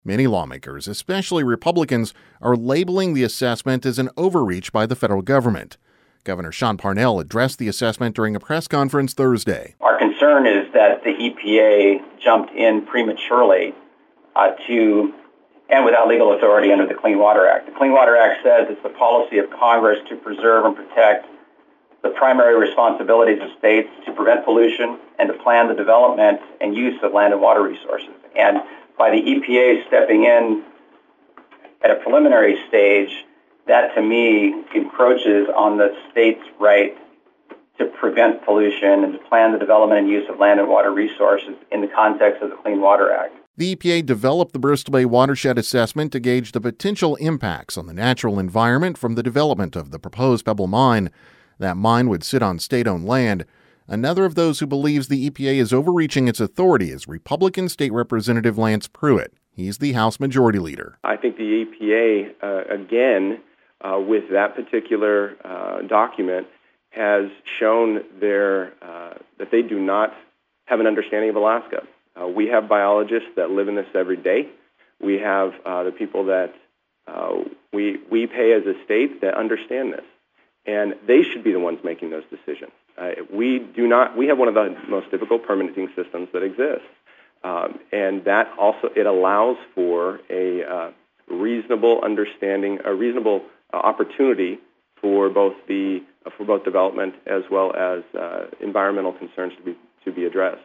Many lawmakers, especially Republicans, are labeling the assessment as an overreach by the federal government. Governor Sean Parnell addressed the assessment during a press conference Thursday. Our concern is that the EPA jumped in prematurely and without legal authority under the Clean Water Act. The Clean Water Act says it's the policy of Congress to preserve and protect the primary responsibilities of states to prevent pollution and to plan the development and use of land and water resources. And by the EPA stepping in at a preliminary stage, that to me encroaches on the state's right to prevent pollution and to plan the development and use of land and water resources in the context of the Clean Water Act. The EPA developed the Bristol Bay Watershed Assessment to gauge the potential impacts on the natural environment from the development of the proposed Pebble Mine. That mine would sit on state-owned land. Another of those who believes the EPA is overreaching its authority is Republican State Representative Lance Pruitt. He's the House Majority Leader. I think the EPA, with that particular document, has shown that they do not have an understanding of Alaska. We have biologists that live in this every day. We have the people that we pay as a state that understand this, and they should be the ones making those decisions. We do not. We have one of the most difficult permitting systems that exists, and that also it allows for a reasonable understanding, a reasonable opportunity for both development as well as environmental concerns to be addressed.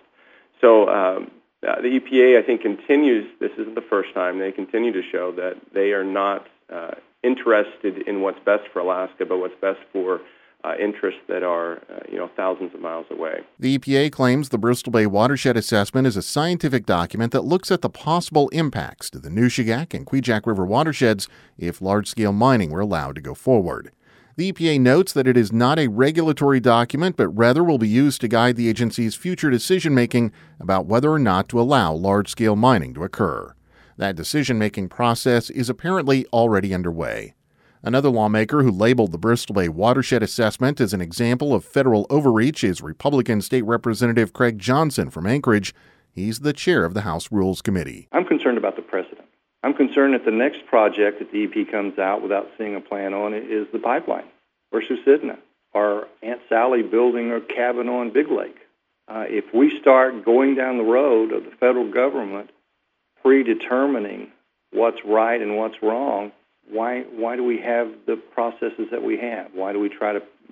So the EPA, I think, continues. This isn't the first time. They continue to show that they are not interested in what's best for Alaska, but what's best for interests that are thousands of miles away. The EPA claims the Bristol Bay Watershed Assessment is a scientific document that looks at the possible impacts to the Nushagak and Kvichak River watersheds if large-scale mining were allowed to go forward. The EPA notes that it is not a regulatory document, but rather will be used to guide the agency's future decision-making about whether or not to allow large-scale mining to occur. That decision-making process is apparently already underway. Another lawmaker who labeled the Bristol Bay Watershed Assessment as an example of federal overreach is Republican State Representative Craig Johnson from Anchorage. He's the chair of the House Rules Committee. I'm concerned about the precedent. I'm concerned that the next project that the EP comes out without seeing a plan on it is the pipeline, or Susitna, or Aunt Sally building a cabin on Big Lake. If we start going down the road of the federal government predetermining what's right and what's wrong, why do we have the processes that we have? Why do we try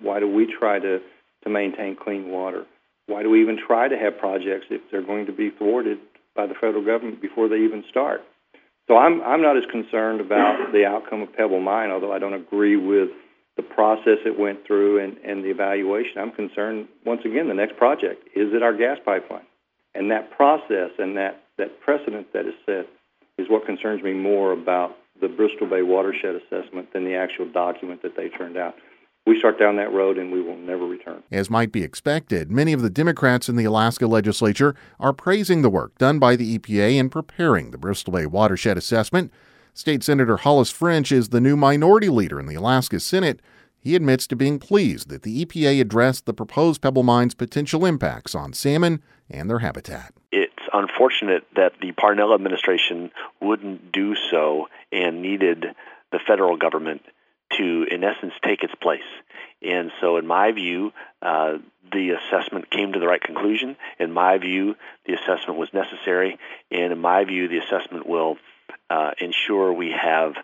to maintain clean water? Why do we even try to have projects if they're going to be thwarted by the federal government before they even start? So I'm not as concerned about the outcome of Pebble Mine, although I don't agree with the process it went through and the evaluation. I'm concerned, once again, the next project, is it our gas pipeline? And that process and that precedent that is set is what concerns me more about the Bristol Bay Watershed Assessment than the actual document that they turned out. We start down that road and we will never return. As might be expected, many of the Democrats in the Alaska legislature are praising the work done by the EPA in preparing the Bristol Bay Watershed Assessment. State Senator Hollis French is the new minority leader in the Alaska Senate. He admits to being pleased that the EPA addressed the proposed Pebble Mine's potential impacts on salmon and their habitat. It's unfortunate that the Parnell administration wouldn't do so and needed the federal government to, in essence, take its place. And so, in my view, the assessment came to the right conclusion. In my view, the assessment was necessary. And in my view, the assessment will ensure we have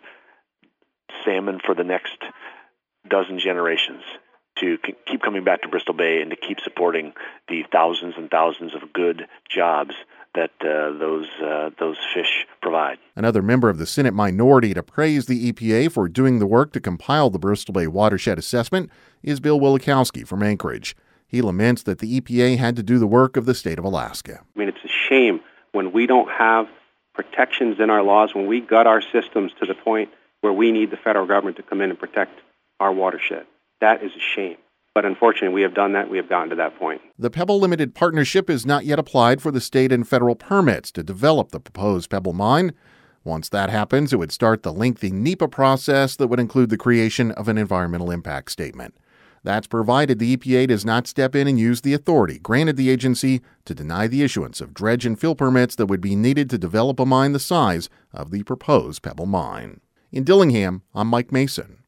salmon for the next dozen generations to keep coming back to Bristol Bay and to keep supporting the thousands and thousands of good jobs that those fish provide. Another member of the Senate minority to praise the EPA for doing the work to compile the Bristol Bay Watershed Assessment is Bill Wielechowski from Anchorage. He laments that the EPA had to do the work of the state of Alaska. I mean, it's a shame when we don't have protections in our laws, when we gut our systems to the point where we need the federal government to come in and protect our watershed. That is a shame. But unfortunately, we have done that. We have gotten to that point. The Pebble Limited Partnership is not yet applied for the state and federal permits to develop the proposed Pebble Mine. Once that happens, it would start the lengthy NEPA process that would include the creation of an environmental impact statement. That's provided the EPA does not step in and use the authority granted the agency to deny the issuance of dredge and fill permits that would be needed to develop a mine the size of the proposed Pebble Mine. In Dillingham, I'm Mike Mason.